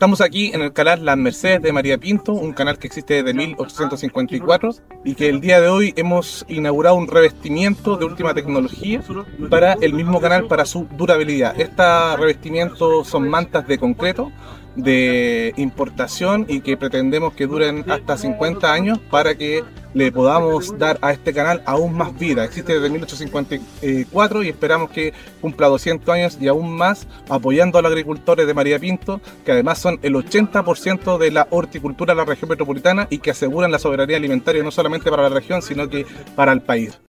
Estamos aquí en el canal Las Mercedes de María Pinto, un canal que existe desde 1854 y que el día de hoy hemos inaugurado un revestimiento de última tecnología para el mismo canal, para su durabilidad. Este revestimiento son mantas de concreto de importación y que pretendemos que duren hasta 50 años para que le podamos dar a este canal aún más vida. Existe desde 1854 y esperamos que cumpla 200 años y aún más, apoyando a los agricultores de María Pinto, que además son el 80% de la horticultura de la región metropolitana y que aseguran la soberanía alimentaria no solamente para la región, sino que para el país.